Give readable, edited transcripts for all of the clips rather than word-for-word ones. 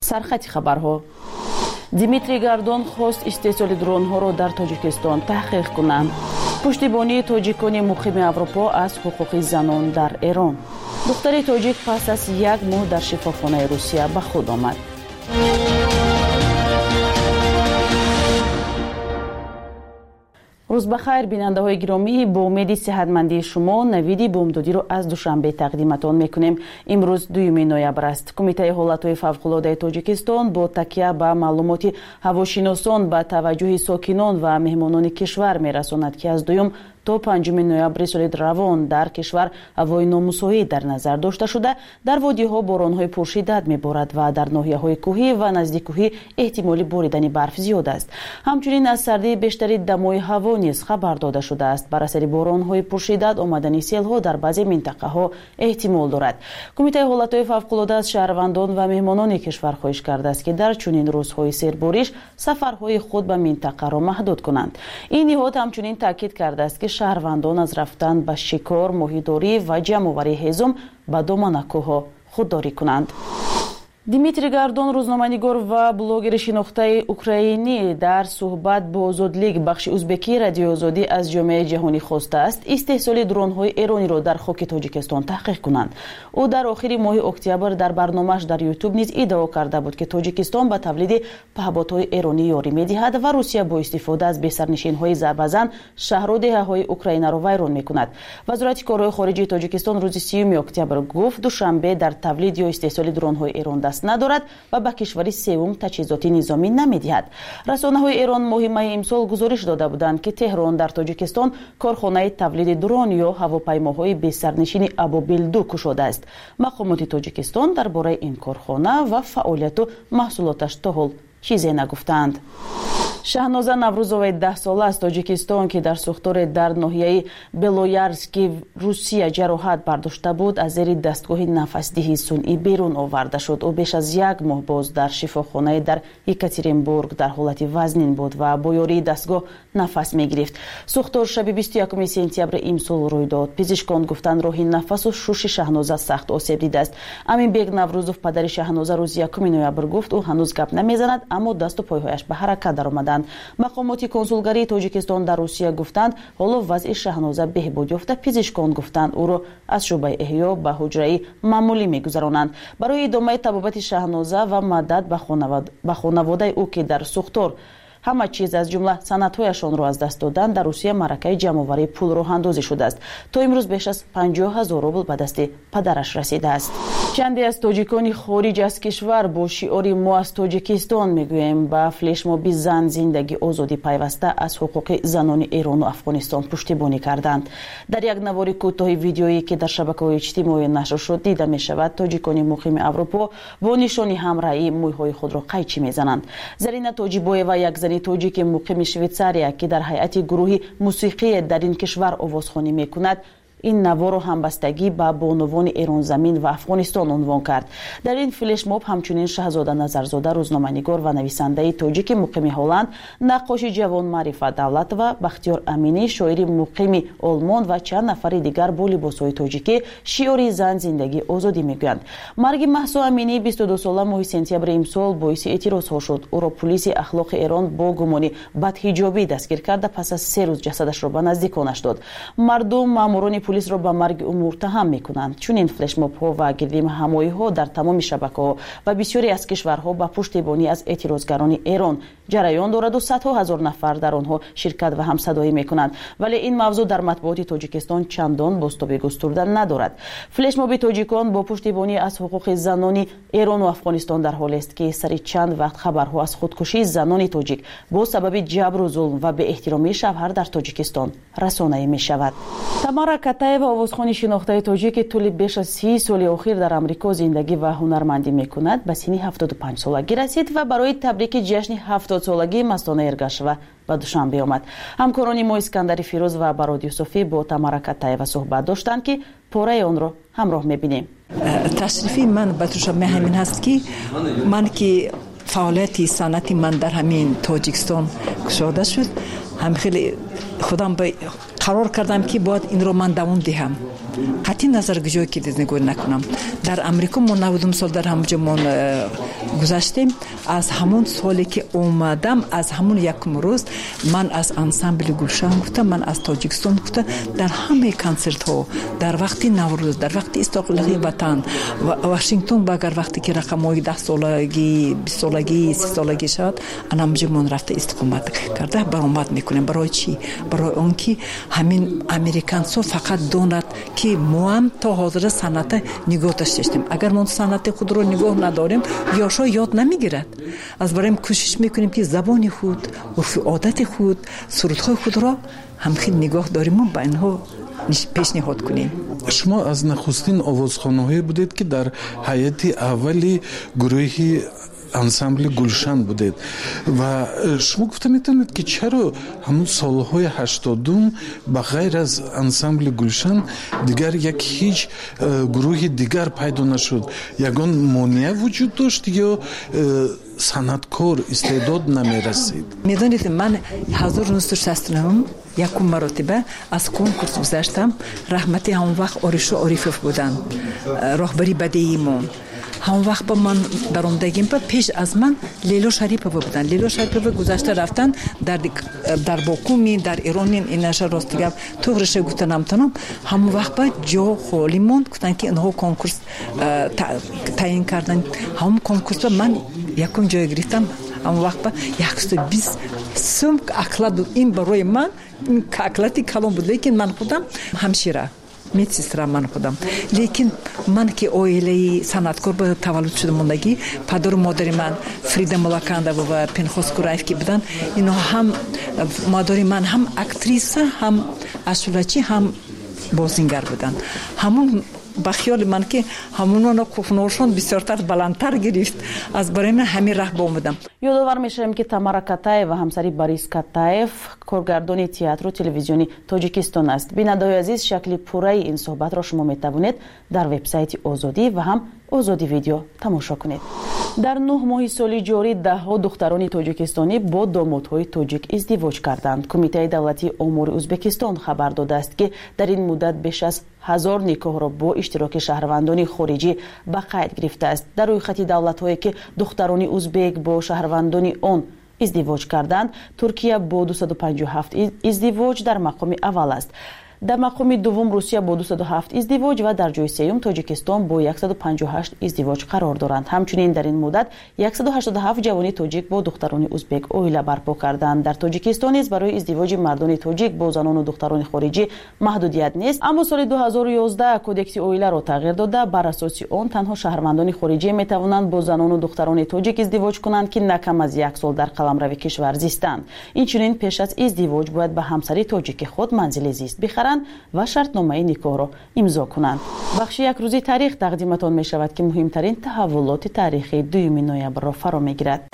سرخط خبرها. دیمیتری گاردون خواست استحصال درون‌ها را در تاجیکستان تحقیق کنند. پشتیبانی تاجیکان مقیم اروپا از حقوق زنان در ایران. دختر تاجیک پس از 1 ماه در شفاخانه روسیه به خود آمد. روز بخیر بیننده های گرامی، با امید صحتمندی شما نوید بومدادی رو از دوشنبه تقدیمتان میکنیم. امروز 2 نوامبر است. کمیته حالتهای فوق‌العاده تاجیکستان با تکیه به معلومات هواشناسان به توجه ساکنان و مهمانان کشور میرساند که از 2 تا 5 نوامبر سال روان در کشور هوای نامساعد در نظر داشته شده. در وادی‌ها باران‌های پرشدت می‌بارد و در ناحیه‌های کوهی و نزدیک کوهی احتمال باریدن برف زیاد است. همچنین از سردی بیشتری دمای هوا نیز خبر داده شده است. بر اثر باران‌های پرشدت آمدن سیل‌ها در بعضی منطقه‌ها احتمال دارد. کمیته حالتهای فوق‌العاده از شهروندان و مهمانان کشور خواهش کرده است که در چنین روزهای سربارش سفرهای خود به منطقه را محدود کنند. این نهاد همچنین تاکید کرده است که شهروندان از رفتن به شکار، ماهیداری و جمع‌آوری هیزم به دامن کوه‌ها خودداری کنند. دیمیتری گاردون روزنامه‌نگار و بلوگر شناخته اوکراینی در صحبت با آزادلیگ بخش ازبکی رادیو آزادی از جامعه جهانی خواسته است استحصال درون‌های ایرانی را در خاک تاجیکستان تحقیق کنند. او در آخر ماه اکتبر در برنامه‌اش در یوتیوب نیز ادعا کرده بود که تاجیکستان به تولید پهپادهای ایرانی یاری می‌دهد و روسیه با استفاده از بسرنشین‌های ضربه‌زن شهر و دهه‌های اوکراین را ویران می‌کند. وزارت کارهای خارجه تاجیکستان روز 30 اکتبر گفت دوشنبه در تولید یا استحصال درون‌های ایران دست ندارد و به کشور سوم تجهیزات نظامی نمی‌دهد. رسانه‌های ایران ماه می امسال گزارش داده بودند که تهران در تاجیکستان کارخانه تولید درون یا هواپیماهای بی سرنشین ابابیل 2 گشوده است. مقامات تاجیکستان درباره این کارخانه و فعالیت و محصولاتش تا حال چیزی نگفتند. شهنازه نوروزова 10 ساله از تاجیکستان که در سوختار در ناحیه بلویارسک روسیه جراحت برداشته بود از زیر دستگاه نفسدهی صنعی بیرون آورده شد. او بیش از 1 ماه باز در شفاخانه در یکاترینبورگ در حالت وزنین بود و با یاری دستگاه نفس می‌گرفت. سوختار شب 21 سپتامبر امسال روی داد. پزشکان گفتند راه نفس و شش شهنازه سخت آسیب دیده است. امین بیگ نوروزوف پدر شهنازه روز 1 نوامبر گفت او هنوز گپ نمیزند اما دست و پایهایش به حرکت درآمدند. مقامات کنسولگری تاجیکستان در روسیه گفتند حالا وضع شهنازه بهبود یافته. پزشکان گفتند او را از شعبه احیا به حجره معمولی میگذرانند. برای ادامه طبابت شهنازه و مدد به خانواده او که در سوختار همه چیز از جمله سندهایشان را از دست دادند در روسیه معرکه جمع‌آوری پول راه اندازی شده است. تا امروز بیش از 50,000 روبل به دست پدرش رسیده است. چندی از تاجیکان خارج از کشور با شعار ما از تاجیکستان میگوییم به فلشموب زن زندگی آزادی پیوسته از حقوق زنان ایران و افغانستان پشتیبانی کردند. در یک نوار کوتاه ویدیویی که در شبکه‌های اجتماعی نشر شد دیده می‌شود تاجیکان مقیم اروپا با نشان همراهی موهای خود را قیچی می‌زنند. زرینه تاجیبویeva یک زن تاجیک مقیم شویتزاریا که در هیئت گروه موسیقی در این کشور آوازخوانی می‌کند این نوار رو همبستگی با بانوان ایران زمین و افغانستان عنوان کرد. در این فلش موب همچنین شهزاده نظرزاده روزنامه‌نگار و نویسنده تاجیک مقیم هلند، نقاش جوان معرفت دولت و بختیار امینی شاعر مقیم آلمان و چند نفر دیگر با لباس‌های تاجیکی شعار زن زندگی آزادی میگویند. مرگ مهسا امینی 22 ساله ماه سپتامبر امسال باعث اعتراض‌ها شد. او را پلیس اخلاق ایران با گمان بدحجابی دستگیر کرده پس از 3 روز جسدش را به نزدیکانش داد. مردم ماموران پلیس را به مرگ او متهم میکنند. چون این فلش موب ها و گردیم همایی ها در تمام شبکه‌ها و بسیاری از کشورها با پشتیبانی از اعتراضگران ایران جریان دارد و صدها هزار نفر در آنها شرکت و همصدایی میکنند. ولی این موضوع در مطبوعات تاجیکستان چندان بازتاب گسترده ندارد. فلش موب تاجیکان با پشتیبانی از حقوق زنان ایران و افغانستان در حالی است که سری چند وقت خبرها از خودکشی زنان تاجیک با سبب جبر و ظلم و به احترامی شوهر در تاجیکستان رسانه‌ای میشود. تمارا کاتاєва آوازخوان شناخته تاجیک طول بیش از 30 سال اخیر در آمریکا زندگی و هنرمندی میکند. به سن 75 سالگی رسید و برای تبریک جشن 70 سالگی مستانه ارگشوه به دوشنبه آمد. همکاران ما اسکندر فیروز و براد یوسفی با تمارا کاتاєва صحبت داشتند که پاره آن را همراه میبینیم. تشریفی من به دوشنبه همین هست که من که فعالیت صنعتی من در همین تاجیکستان گشوده شد. هم خیلی خودم قرار کردم که باید این رو من دوام دهم قطعی نظر گجایی که دیدنگوی نکنم. در امریکا ما 90 سال در همونجا ما گذاشتیم. از همون سالی که اومدم از همون یکم روز من از انسامبل گلشن گفتم، من از تاجیکستان گفتم، در همه کنسرت ها در وقتی نوروز، در وقتی استقلالی وطن واشنگتن باگر وقتی که رقمای 10 سالگی 20 سالگی 30 سالگی شد همونجا من رفته استقامت کرده برآمد میکنیم. برای چی؟ برای اون که همین امریکانسو فقط دونات که ما هم تا حاضر صنعت نگاه داشتیم. اگر ما صنعت خود رو نگاه نداریم یاشا یاد نمیگیرد. از برایم کوشش میکنیم که زبان خود، عرف عادت خود، سرودهای خود را همخیل نگاه داریم و با اینها پیشنهاد کنیم. شما از نخستین آوازخوان‌هایی بودید که در هیئت اولی گروه انسامبل گلشن بودید و شما گفته میتونید که چرا همون سالهای 80 به غیر از انسامبل گلشن دیگر یک هیچ گروه دیگر پیدا نشد؟ یگان مانع وجود داشت یا صنعتکار استعداد نمیرسید؟ میدونید من 1969 یکم مرتبه از کنکورس گذشتم. رحمتی همون وقت آرشو عارفوف بودن راهبری بدیعی ما. همون وقت با من برآمدگیم پیش از من لیلا شریفوف بودن. لیلا شریفوف گذشته رفتن در باکو در ایران این نشه راستگاب تو رشه گفتنم تنم. همون وقت با جا خالی موند گفتن که اینها کنکورس تعیین کردن. همون کنکورس من یکم جای گرفتم. همون وقت با 120 سوم اکلاد این برای من اکلاتی کلام بود، لیکن من خودم همشیره медсестра من خودم. لیکن من که اویلی صنعتکار به تولد شده موندگی پدر و مادر من فریدا ملاکاندова و پنخوس کوراєв که بودن، اینا هم مادر من هم اکتریسه هم اشولچی هم بازیگر بودن. همون با خیال من که همونو کوفنورشون بسیارتر بلندتر گرفت. از برای من همین راه با اومدم. یادآور میشم که تامارا کاتاєва همسری باریس کاتаев کارگردان تئاتر و تلویزیونی تاجیکستان است. بینندگان عزیز شکلی پوره این صحبت را شما میتوانید در وبسایت آزادی و هم آزادی ویدیو تماشا کنید. در 9 ماه سال جاری دهها دختران تاجیکستانی با دامادهای تاجیک ازدواج کردند. کمیته دولتی امور ازبکستان خبر داده است که در این مدت بیش از 1000 نکاح را با اشتراک شهروندان خارجی به قید گرفته است. در روی خط دولت‌هایی که دختران ازبک با شهروندان آن ازدواج کردند، ترکیه با 257 ازدواج در مقام اول است. در مقام دوم روسیه با 207 ازدواج و در جای سوم تاجیکستان با 158 ازدواج قرار دارند. همچنین در این مدت 187 جوان تاجیک با دختران ازبک عائله برپا کردند. در تاجیکستان نیز برای ازدواج مردان تاجیک با زنان و دختران خارجی محدودیت نیست، اما سال 2011 کودکس عائله را تغییر داده. بر اساس آن تنها شهروندان خارجی می توانند با زنان و دختران تاجیک ازدواج کنند که نه کم از 1 سال در قلمرو کشور زیستند. اینچنین پیش از ازدواج باید به همسر تاجیک خود منزل زیست بخرند و شرطنامه نکاح را امضا کنند. بخش یک روزی تاریخ تقدیمتان می شود که مهمترین تحولات تاریخی 2 نوامبر را فرا می گیرد.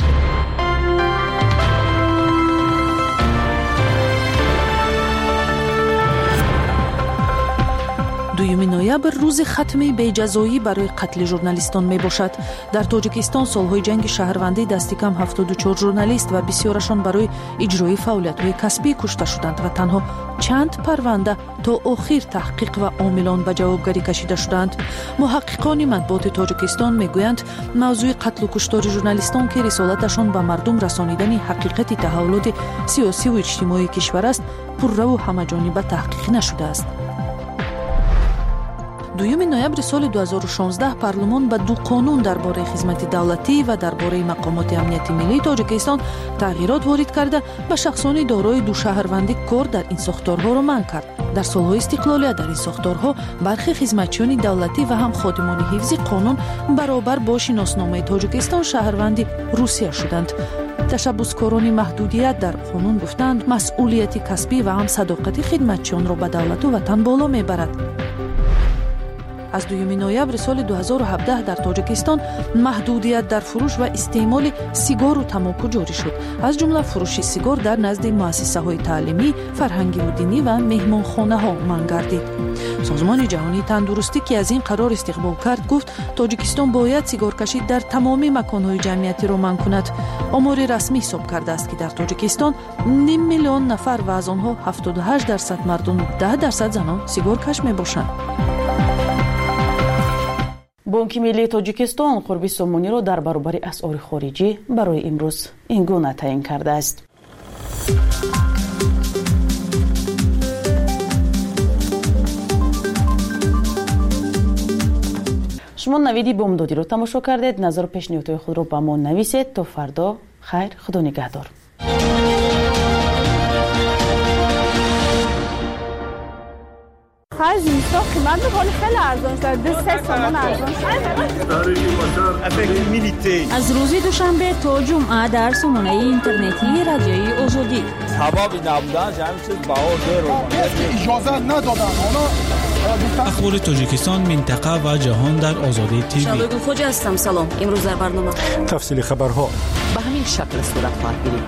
دوم نوامبر روز ختمی بی‌جزایی برای قتل ژورنالیستان می باشد. در تاجیکستان سالهای جنگ شهروندی دست کم 74 ژورنالیست و بسیارشان برای اجرای فعالیت‌های کسبی کشته شدند و تنها چند پرونده تا آخر تحقیق و عاملان به جوابگری کشیده شدند. محققان مطبوعات تاجیکستان میگویند موضوع قتل و کشتار ژورنالیستان که رسالتشان به مردم رسانیدن حقیقت تحولات سیاسی و اجتماعی کشور است، پررو و همه‌جانبه تحقیق نشده است. 2 نوامبر سال 2016 پارلمان به 2 قانون درباره خدمت دولتی و درباره مقامات امنیتی ملی تاجیکستان تغییرات وارد کرده به شخصان دارای 2 شهروندی کار در این ساختارها را منع کرد. در سالهای استقلالیت در این ساختارها برخی خدمتچیان دولتی و هم خادمان حفظ قانون برابر با شناسنامه تاجیکستان شهروندی روسیه شدند. تشبسکاران محدودیت در قانون گفتند مسئولیت کسبی و هم صداقت خدمتچیان را به دولت و وطن بالا میبرد. از 2 نوامبر سال 2017 در تاجیکستان محدودیت در فروش و استعمال سیگار و تمباکو جاری شد. از جمله فروش سیگار در نزد مؤسسه‌های تعلیمی، فرهنگی و دینی و مهمانخانه‌ها منع گردید. سازمان جهانی تندرستی که از این قرار استقبال کرد گفت تاجیکستان باید سیگارکشی در تمام مکان‌های جمعیتی را منع کند. آمار رسمی حساب کرده است که در تاجیکستان نیم میلیون نفر و از آنها 78% مردم و 10% زنان سیگارکش می‌باشند. بانک ملی تاجیکستان قرب سامانی را در برابر اسعار خارجی برای امروز این گونه تعیین کرده است. شما نویدی بامدادی رو تماشا کردید. نظر و پیشنهادهای خود رو با ما نویسید. تا فردا خیر، خدا نگهدار. خرج نیستا قیمت بخوری خیلی ارزان شد. 2-3 تومان ارزان شد. از روز دوشنبه تا جمعه در سامانه اینترنتی رادیوی آزادی حبابی نبودن جمعی چیز بها دیر اجازه ندادن. اخبار تاجیکستان، منطقه و جهان در آزادی تیوی. شادو خوجا هستم. سلام. امروز در برنامه تفصیل خبرها به همین شکل صورت خواهد گرفت.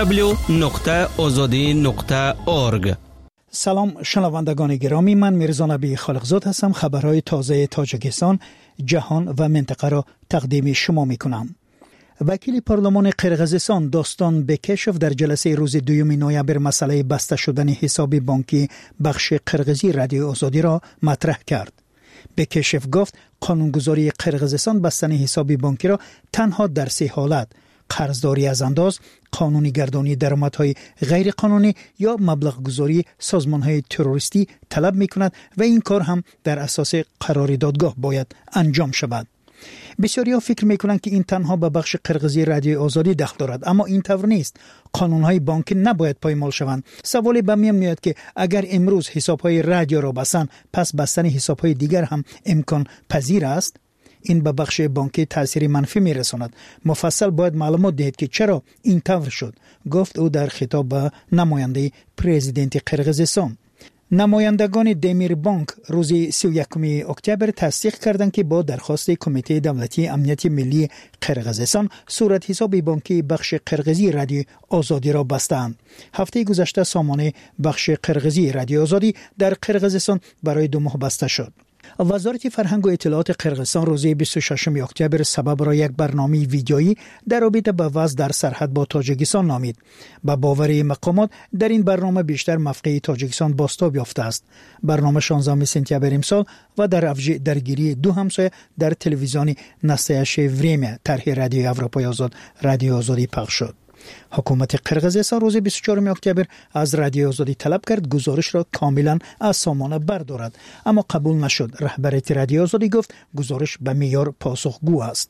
www.azadi.org. سلام شنوندگان گرامی، من میرزا نبی خالقزاد هستم. خبرهای تازه تاجیکستان، جهان و منطقه را تقدیم شما میکنم. وکیل پارلمان قرقیزستان داستان بکشف در جلسه روز 2 نوامبر مسئله بسته شدن حساب بانکی بخش قرقیزی رادیو آزادی را مطرح کرد. بکشف گفت قانونگذاری قرقیزستان بستن حساب بانکی را تنها در 3 حالت: قرضداری از انداز، قانونی گردانی درآمدهای غیر قانونی یا مبلغ گذاری سازمانهای تروریستی طلب می کند و این کار هم در اساس قرار دادگاه باید انجام شود. بسیاریا فکر می کنند که این تنها به بخش قرقیزی رادیو آزادی دخل دارد، اما این طور نیست. قانونهای بانکی نباید پایمال شوند. سوالی به میان میاد که اگر امروز حسابهای رادیو را بستند، پس بستن حسابهای دیگر هم امکان پذیر است؟ این به بخش بانکی تأثیر منفی میرساند. مفصل باید معلومات دهید که چرا این طور شد، گفت او در خطاب به نماینده پرزیدنت قرقیزستان. نمایندگان دمیر بانک روز 31 اکتبر تصدیق کردند که با درخواست کمیته دولتی امنیت ملی قرقیزستان صورت حساب بانکی بخش قرقیزی رادیو آزادی را بستند. هفته گذشته سامانه بخش قرقیزی رادیو آزادی در قرقیزستان برای 2 ماه بسته شد. وزارت فرهنگ و اطلاعات قرقیزستان روز 26 اکتبر سبب را یک برنامه ویدیویی در رابطه با وضع در سرحد با تاجیکستان نامید. با باور مقامات در این برنامه بیشتر موقع تاجیکستان بازتاب یافته است. برنامه 16 سپتامبر امسال و در اوج درگیری 2 همسایه در تلویزیون نستایش وریم طرح رادیو اروپای آزاد رادیو آزادی پخش شد. حکومت قرقیزستان روز 24 اکتبر از رادیو آزادی طلب کرد گزارش را کاملا از سامانه بردارد، اما قبول نشد. رهبریت رادیو آزادی گفت گزارش به معیار پاسخگو است.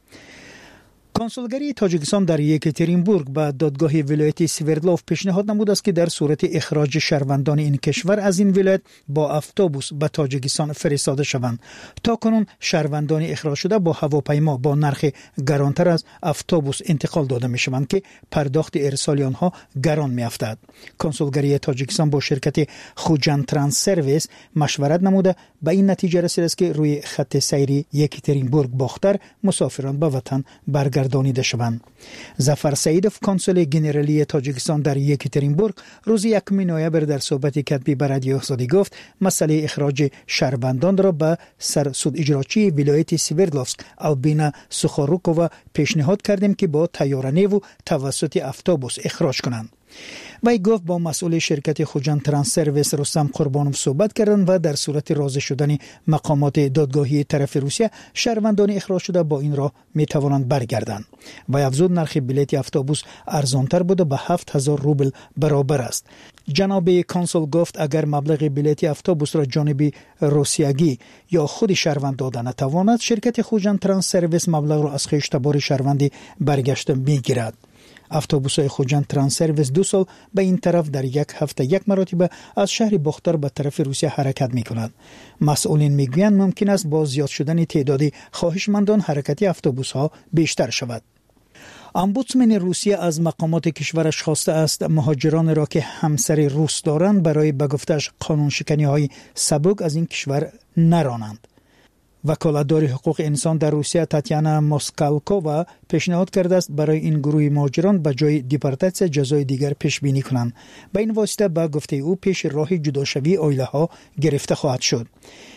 کنسولگری تاجیکستان در یکاترینبورگ به دادگاه ولایت سوردلوف پیشنهاد نمود است که در صورت اخراج شهروندان این کشور از این ولایت با اتوبوس به تاجیکستان فرستاده شوند. تاکنون شهروندان اخراج شده با هواپیما با نرخ گرانتر از اتوبوس انتقال داده می شوند که پرداخت ارسال آنها گران می افتد. کنسولگری تاجیکستان با شرکت خوجان ترانس سرویس مشورت نموده به این نتیجه رسیده است که روی خط سیری یکاترینبورگ باختر مسافران به وطن برگردانیده شوند. ظفر سعیدوف کنسول گنرالی تاجیکستان در یکاترینبورگ روز 1 نوامبر در صحبت کتبی به رادیو آزادی گفت مسئله اخراج شهروندان را به سرسود اجراچی ولایت سوردلوفسک البینا سخاروکووا پیشنهاد کردیم که با طیاره و توسط اتوبوس اخراج کنند. وی گفت با مسئول شرکت خوجان ترانس سرویس رستم قربانوف صحبت کردند و در صورت راضی شدن مقامات دادگاهی طرف روسیه شهروندان اخراج شده با این راه می توانند برگردند. وی افزود نرخ بلیط اتوبوس ارزانتر بوده به 7000 روبل برابر است. جناب کنسول گفت اگر مبلغ بلیط اتوبوس را جانب روسیایی یا خود شهروند داده نتواند، شرکت خوجان ترانس سرویس مبلغ را از خویش تبار شهروندی برگشته میگیرد. اتوبوس‌های خوجان ترانس سرویس 2 سال به این طرف در یک هفته 1 مرتبه از شهر باختر به طرف روسیه حرکت می‌کنند. مسئولین میگویند ممکن است با زیاد شدن تعداد خواهشمندان حرکت اتوبوس‌ها بیشتر شود. امبودسمن روسیه از مقامات کشورش خواسته است مهاجران را که همسر روس دارند برای به گفتش قانونشکنی‌های سبک از این کشور نرانند. وکالتدار حقوق انسان در روسیه تاتیانا موسکالکووا پیشنهاد کرده است برای این گروه مهاجران به جای دیپورتاسیون جزای دیگر پیش بینی کنند. به این واسطه با گفته او پیش راه جداشوی عائله ها گرفته خواهد شد.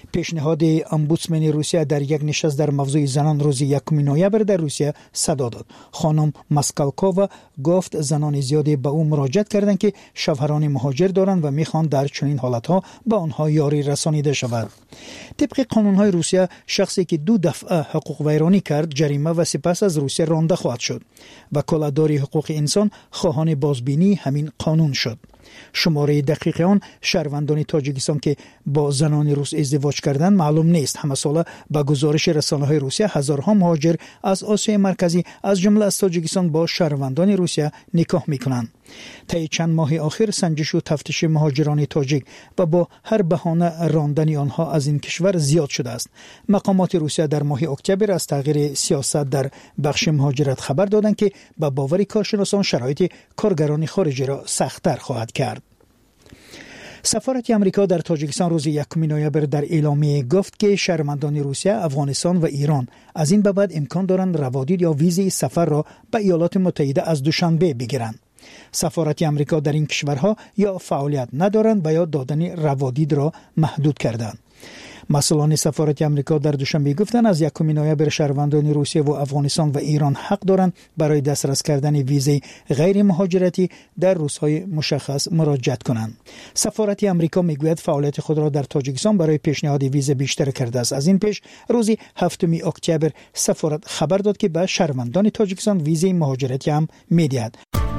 پیشنهاد امبودسمن روسیه در یک نشست در موضوع زنان روز 1 نوامبر در روسیه صدا داد. خانم ماسکالکووا گفت زنان زیادی به او مراجعه کردند که شوهران مهاجر دارند و میخوان در چنین حالتها به آنها یاری رسانیده شود. طبق قانونهای روسیه شخصی که 2 دفعه حقوق ویرانی کرد جریمه و سپس از روسیه رانده خواهد شد. وکالتداری حقوق انسان خواهان بازبینی همین قانون شد. شماره دقیق آن شهروندان تاجیکستان که با زنان روس ازدواج کردند معلوم نیست. همه ساله با گزارش رسانه‌های روسیه هزارها مهاجر از آسیای مرکزی از جمله از تاجیکستان با شهروندان روسیه نکاح میکنند. طی چند ماه آخر سنجش و تفتیش مهاجران تاجیک و با هر بهانه راندن آنها از این کشور زیاد شده است. مقامات روسیه در ماه اکتبر از تغییر سیاست در بخش مهاجرت خبر دادند که با باور کارشناسان شرایط کارگران خارجی را سخت‌تر خواهد کرد. سفارت آمریکا در تاجیکستان روز 1 نوامبر در اعلامیه گفت که شهروندان روسیه، افغانستان و ایران از این به بعد امکان دارند روادید یا ویزای سفر را به ایالات متحده از دوشنبه بگیرند. سفارت آمریکا در این کشورها یا فعالیت ندارند و یا دادن روادید را محدود کردند. مسئولان سفارت آمریکا در دوشنبه گفتند از 1 نوامبر شهروندان روسیه و افغانستان و ایران حق دارند برای دسترس کردن ویزای غیر مهاجرتی در روزهای مشخص مراجعه کنند. سفارت آمریکا میگوید فعالیت خود را در تاجیکستان برای پیشنهاد ویزا بیشتر کرده است. از این پیش روز 7 اکتبر سفارت خبر داد که به شهروندان تاجیکستان ویزای مهاجرتی هم میدهد.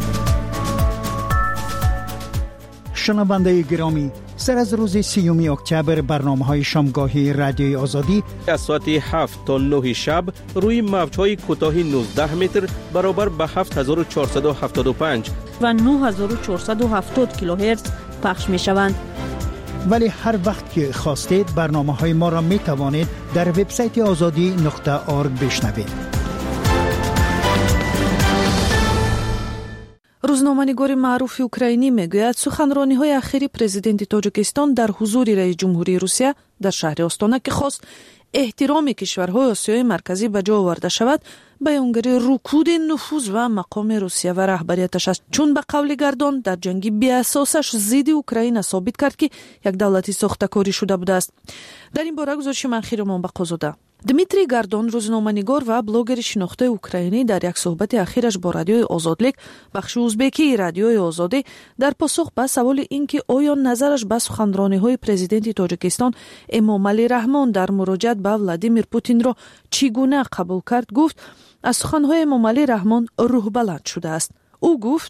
شنونده گرامی، سر از روز 3 اکتبر برنامه‌های شامگاهی رادیوی آزادی از ساعت 7 تا 9 شب روی موج‌های کوتاه 19 متر برابر به 7475 و 9470 کیلوهرتز پخش می‌شوند. ولی هر وقت که خواستید برنامه‌های ما را می‌توانید در وبسایت azadi.org بشنوید. روزنامه‌نگار معروف اوکراینی میگوید سخنرانی‌های اخیر پرزیدنت تاجیکستان در حضور رئیس جمهوری روسیه در شهر آستانه که خواست احترام کشورهای آسیای مرکزی به جا آورده شود، بیانگر رکود نفوذ و مقام روسیه و رهبریتش است. چون به قول گردان در جنگی بی اساسش ضد اوکراین ثابت کرد که یک دولتی ساخته‌کاری شده بوده است. در این باره گزارش منخیرمان به قزاده. دمیتری گاردون روزنامه‌نگار و بلاگر شناخته اوکراینی در یک صحبت اخیرش با رادیوی آزادلیک بخش ازبکی رادیوی آزادی در پاسخ به سوال اینکه آیا نظرش به سخنرانی‌های پرزیدنت تاجیکستان امامعلی رحمان در مراجعت به ولادیمیر پوتین را چگونه قبول کرد گفت از سخن‌های امامعلی رحمان روح بلند شده است. او گفت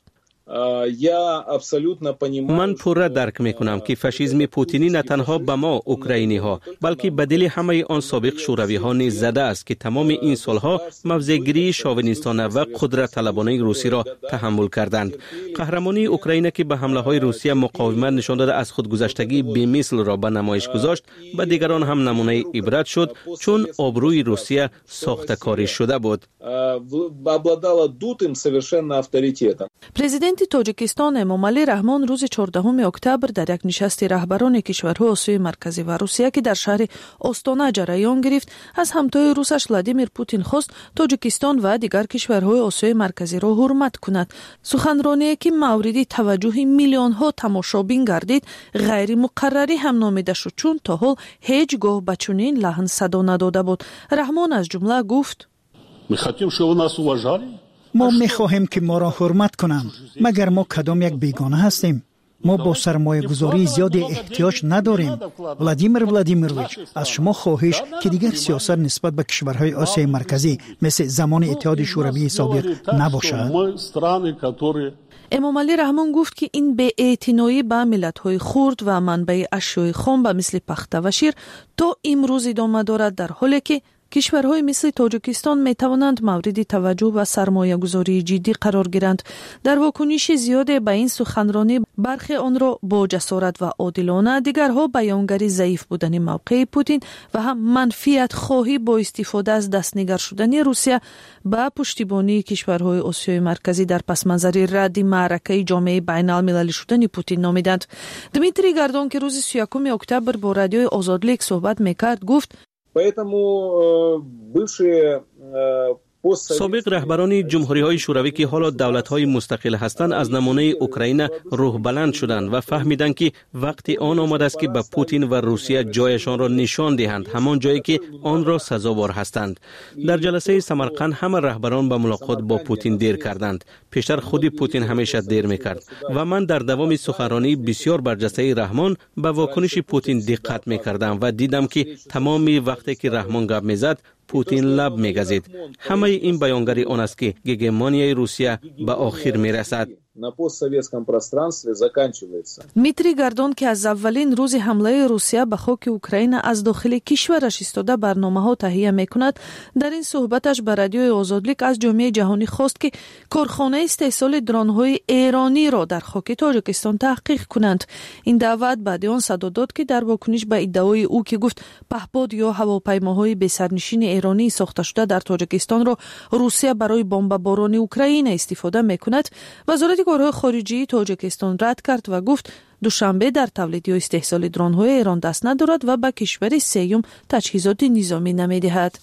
من پورا درک میکنم که فاشیسم پوتینی نه تنها به ما اوکراینی ها بلکه به دل همه آن سابق شوروی ها نیز زده است که تمام این سالها موضع‌گیری شاونیستانه و قدرت طلبانه روسی را تحمل کردند. قهرمانی اوکراین که به حمله های روسیه مقاومت نشان داده از خودگذشتگی بی‌مثل را به نمایش گذاشت، به دیگران هم نمونه عبرت شد چون آبروی روسیه ساخته‌کاری شده بود. پرزیدنت تاجیکستان امامعلی رحمان روز 14 اکتبر در یک نشست رهبران کشورهای آسیای مرکزی و روسیه که در شهر آستانه جریان گرفت از همتای روسش ولادیمیر پوتین خواست تاجیکستان و دیگر کشورهای آسیای مرکزی را حرمت کند. سخنرانی که مورد توجه میلیون ها تماشابین گردید غیر مقرری هم نامیده شد چون تا حال هیچگاه به چنین لحن صدا نداده بود. رحمان از جمله گفت ما میخواهیم که ما را حرمت کنند مگر ما کدام یک بیگانه هستیم؟ ما با سرمایه گذاری زیاد احتیاج نداریم. ولادیمیرویچ از شما خواهش که دیگر سیاست نسبت به کشورهای آسیای مرکزی مثل زمان اتحاد شوروی سابق نباشد. امامعلی رحمان گفت که این بی‌اعتنایی به ملت‌های خرد و منبع اشیاء خام به مثل پخته و شیر تا امروز ادامه دارد در حالی که کشورهای مثل تاجیکستان می توانند مورد توجه و سرمایه گذاری جدی قرار گیرند. در واکنش زیاد به این سخنرانی برخی آن را با جسارت و عادلانه، دیگرها بیانگری ضعیف بودن موقع پوتین و هم منفیت خواهی با استفاده از دستنگر شدن روسیه به پشتیبانی کشورهای آسیای مرکزی در پس منظر رد معرکه جامعه بین المللی شدن پوتین نامیدند. دمیتری گاردون که روز 31 اکتبر با رادیوی آزادلیک صحبت میکرد گفت سابق رهبران جمهوری‌های شوروی که حالا دولت‌های مستقل هستند از نمونه اوکراین روح بلند شدند و فهمیدند که وقتی آن آمده است که به پوتین و روسیه جایشان را نشان دهند، همان جایی که آن را سزاوار هستند. در جلسه سمرقند همه رهبران به ملاقات با پوتین دیر کردند. پیشتر خود پوتین همیشه دیر می‌کرد و من در دوام سخنرانی بسیار برجسته رحمان به واکنش پوتین دقت می‌کردم و دیدم که تمامی وقتی که رحمان گپ می‌زد پوتین لب می‌گزید. همه این بیانگری آن است که هگمونیای روسیه به آخر می‌رسد. на постсоветском пространстве заканчивается. میتری گردان که از اولین روز حمله روسیه به خاک اوکراین از داخل کشورش ایستاده برنامه‌ها تهیه می‌کند، در این صحبتش به رادیوی آزادلیک از جامعه جهانی خواست که کارخانه استحصال درون‌های ایرانی را در خاک تاجیکستان تحقیق کنند. این دعوت بعد آن صدا داد که در واکنش به ادعای او که گفت پهپاد یا هواپیماهای بی‌سرنشین ایرانی ساخته شده در تاجیکستان را روسیه برای بمباران اوکراین استفاده می‌کند، وزارت کارهای خارجه تاجیکستان رد کرد و گفت دوشنبه در تولید یا استحصال درون‌های ایران دست ندارد و به کشور سوم تجهیزات نظامی نمی‌دهد.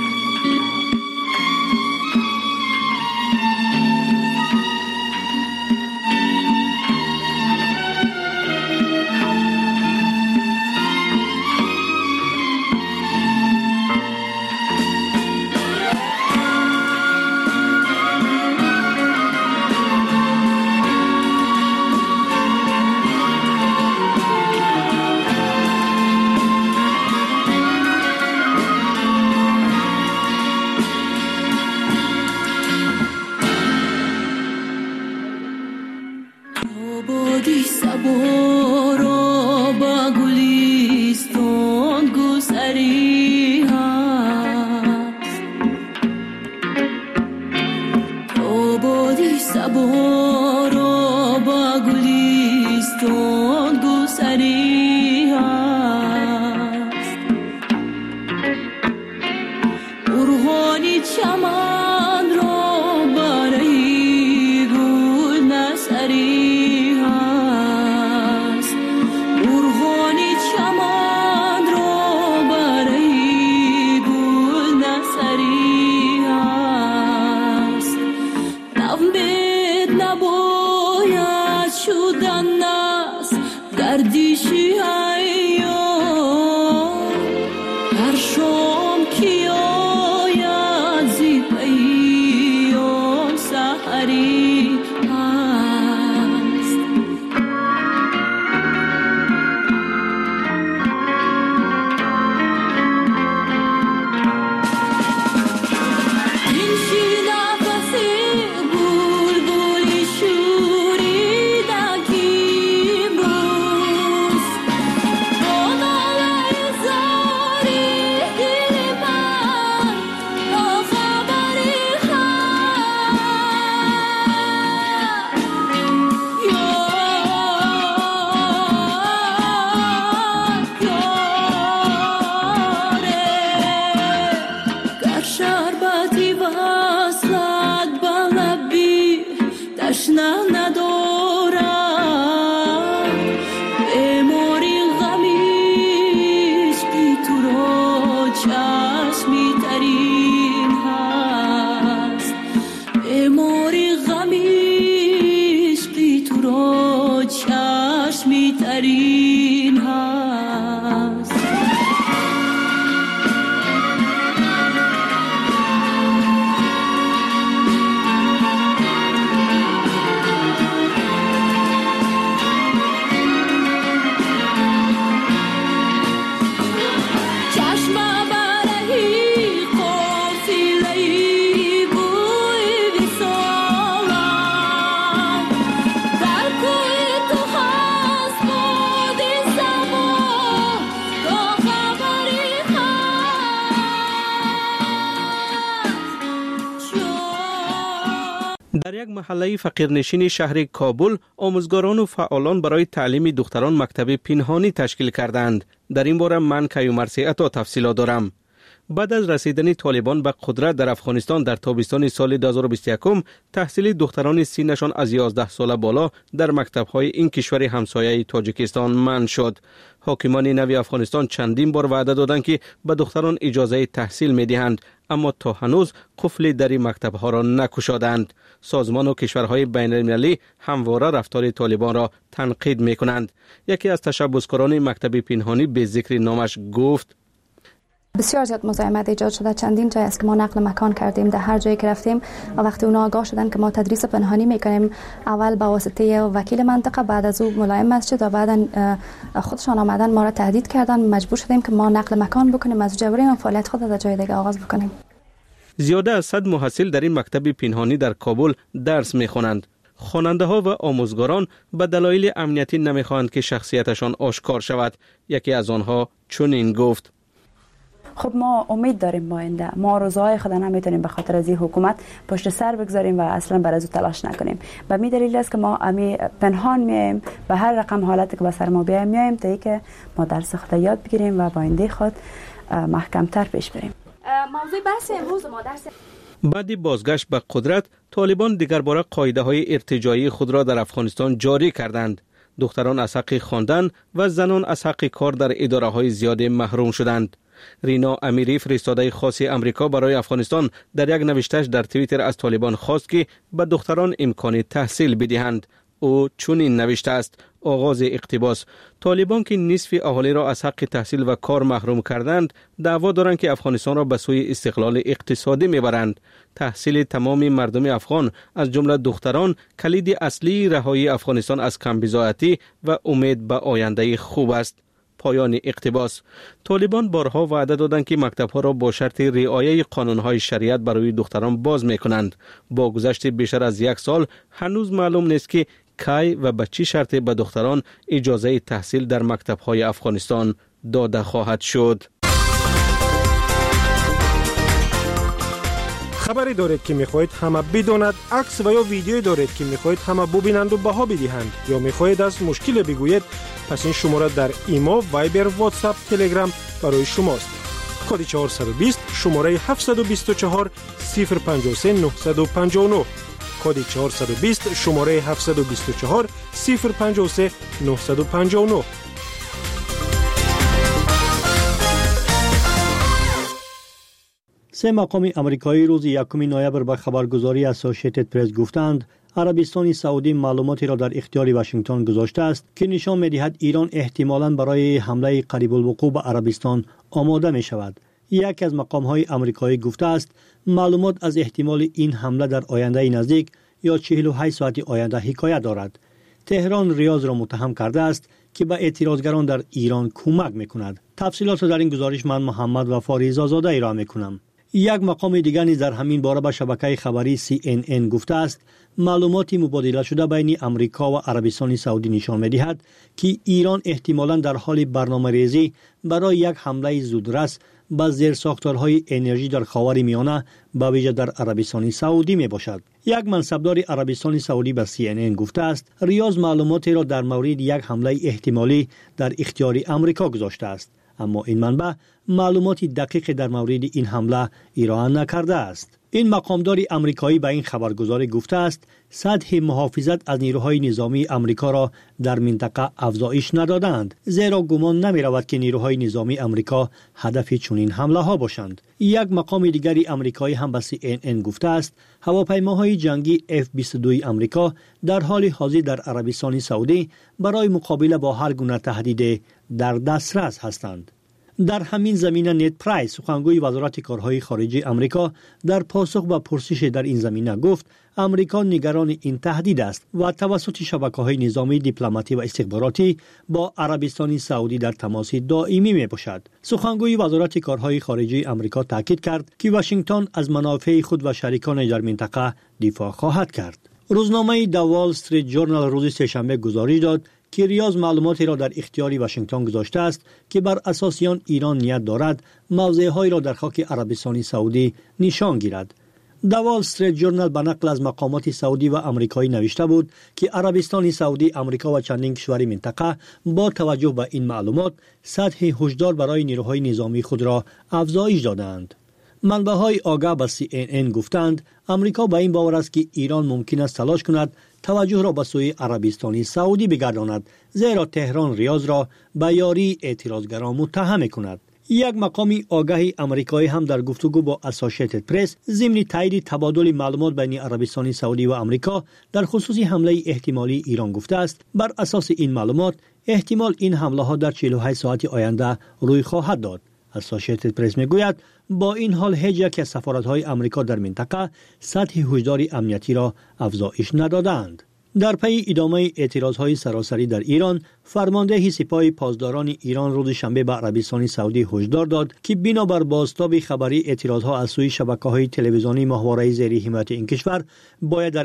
در یک محله فقیرنشین شهر کابل آموزگاران و فعالان برای تعلیم دختران مکتب پنهانی تشکیل کردند. در این باره من کیومرث عطا تفصیلات دارم. بعد از رسیدن طالبان به قدرت در افغانستان در تابستان سال 2021 تحصیل دختران سنشان از 11 ساله بالا در مکتب‌های این کشور همسایه تاجیکستان منع شد. حاکمان نوی افغانستان چندین بار وعده دادند که به دختران اجازه تحصیل می‌دهند، اما تا هنوز قفل در مکتب‌ها را نگشادند. سازمان و کشورهای بین‌المللی همواره رفتار طالبان را تنقید می‌کنند. یکی از تشبسکاران مکتب پنهانی به ذکر نامش گفت: بسیار زیاد مزاحمت ایجاد شده. چندین جای است که ما نقل مکان کردیم، در هر جایی که رفتیم و وقتی اونا آگاه شدن که ما تدریس پنهانی میکنیم، اول با واسطه وکیل منطقه، بعد از او ملایم مسجد و بعدا خودشان آمدن ما را تهدید کردن، مجبور شدیم که ما نقل مکان بکنیم از جا بریم و فعالیت خود در جای دیگه آغاز بکنیم. زیاده از 100 محصل در این مکتب پنهانی در کابل درس میخوانند. خواننده ها و آموزگاران به دلایل امنیتی نمیخواهند که شخصیتشان آشکار شود. یکی از آنها چنین گفت: خب ما امید داریم آینده، ما روزهای خود نمیتونیم به خاطر از این حکومت پشت سر بگذاریم و اصلا بر از تلاش نکنیم. به می دلیل است که ما پنهان میایم، به هر رقم حالتی که به سر ما بیایم میایم تا اینکه ما درس خود یاد بگیریم و با آینده خود محکم‌تر پیش بریم. موضوع بحث امروز ما درس بعد بازگشت به قدرت، طالبان دیگر باره قاعده‌های ارتجاعی خود را در افغانستان جاری کردند. دختران از حق خواندن و زنان از حق کار در اداره‌های زیاد محروم شدند. رینا امیری، فرستاده خاص امریکا برای افغانستان، در یک نوشته‌اش در توییتر از طالبان خواست که به دختران امکان تحصیل بدهند. او چنین نوشته است: آغاز اقتباس: طالبان که نصف اهالی را از حق تحصیل و کار محروم کردند، دعوا دارند که افغانستان را به سوی استقلال اقتصادی میبرند. تحصیل تمام مردم افغان از جمله دختران کلید اصلی رهایی افغانستان از کمبزاعتی و امید به آینده خوب است. پایان اقتباس. طالبان بارها وعده دادند که مکتب‌ها را با شرط رعایت قانون‌های شریعت برای دختران باز می‌کنند. با گذشت بیشتر از یک سال هنوز معلوم نیست که کی و به چه شرطی به دختران اجازه تحصیل در مکتب‌های افغانستان داده خواهد شد. خبری دارید که میخواهید همه بداند، عکس و یا ویدیویی دارید که میخواهید همه ببینند و بها بدهند، یا میخواهید از مشکل بگویید، پس این شماره در ایما، وایبر، واتساپ، تلگرام برای شماست. کد 420 شماره 724 053 959. کد 420 شماره 724 053 959. سه مقام امریکایی روز 1 نوامبر به خبرگزاری اسوسییتد پرس گفتند عربستان سعودی معلوماتی را در اختیار واشنگتن گذاشته است که نشان می‌دهد ایران احتمالاً برای حمله قریب الوقوع به عربستان آماده می شود. یکی از مقام‌های امریکایی گفته است معلومات از احتمال این حمله در آینده نزدیک یا 48 ساعت آینده حکایت دارد. تهران ریاض را متهم کرده است که به اعتراضگران در ایران کمک می‌کند. تفصیلات را در این گزارش من محمد وفاری رضازاده ارائه می‌کنم. یک مقام دیگر نیز در همین باره به شبکه خبری CNN گفته است معلوماتی مبادله شده بین امریکا و عربستان سعودی نشان می‌دهد که ایران احتمالاً در حال برنامه‌ریزی برای یک حمله زودرس به زیرساختارهای انرژی در خاورمیانه به ویژه در عربستان سعودی میباشد. یک منصبدار عربستان سعودی به CNN گفته است ریاض معلوماتی را در مورد یک حمله احتمالی در اختیار امریکا گذاشته است، اما این منبع معلوماتی دقیق در مورد این حمله ارائه نکرده است. این مقامدار امریکایی به این خبرگزاری گفته است سطح محافظت از نیروهای نظامی امریکا را در منطقه افزایش ندادند، زیرا گمان نمی رود که نیروهای نظامی امریکا هدف چنین حمله ها باشند. یک مقام دیگری امریکایی هم به CNN گفته است هواپیماهای جنگی F-22 امریکا در حال حاضر در عربستان سعودی برای مقابله با هر گونه تهدید در دسترس هستند. در همین زمینه نت پرایس سخنگوی وزارت کارهای خارجه امریکا در پاسخ به پرسش در این زمینه گفت امریکا نگران این تهدید است و توسط شبکه‌های نظامی دیپلماتی و استخباراتی با عربستان سعودی در تماس دائمی میباشد. سخنگوی وزارت کارهای خارجه امریکا تاکید کرد که واشنگتن از منافع خود و شریکان در منطقه دفاع خواهد کرد. روزنامه د وال استریت ژورنال روز سه‌شنبه گزارش داد که ریاض معلوماتی را در اختیار واشنگتن گذاشته است که بر اساس آن ایران نیت دارد موضع‌هایی را در خاک عربستان سعودی نشان گیرد. د وال استریت ژورنال به نقل از مقامات سعودی و آمریکایی نوشته بود که عربستان سعودی، آمریکا و چندین کشور منطقه با توجه به این معلومات سطح هشدار برای نیروهای نظامی خود را افزایش دادند. منبع‌های آگاه به CNN گفتند آمریکا به این باور است که ایران ممکن است تلاش کند توجه را به سوی عربستان سعودی بگرداند، زیرا تهران ریاض را به یاری اعتراضگران متهم کند. یک مقامی آگاهی آمریکایی هم در گفتگو با اسوسییتد پرس ضمن تایید تبادل معلومات بین عربستان سعودی و آمریکا در خصوص حمله احتمالی ایران گفته است بر اساس این معلومات احتمال این حمله ها در 48 ساعت آینده روی خواهد داد. اسوسییتد پرس میگوید با این حال هیچ یک از سفارت‌های آمریکا در منطقه سطح هشدار امنیتی را افزایش ندادند. در پی ادامه اعتراضهای سراسری در ایران، فرمانده سپاه پاسداران ایران روز شنبه به عربستان سعودی هشدار داد که بنابر بازتاب خبری اعتراضها از سوی شبکه‌های تلویزیونی ماهواره زیر حمایت این کشور باید در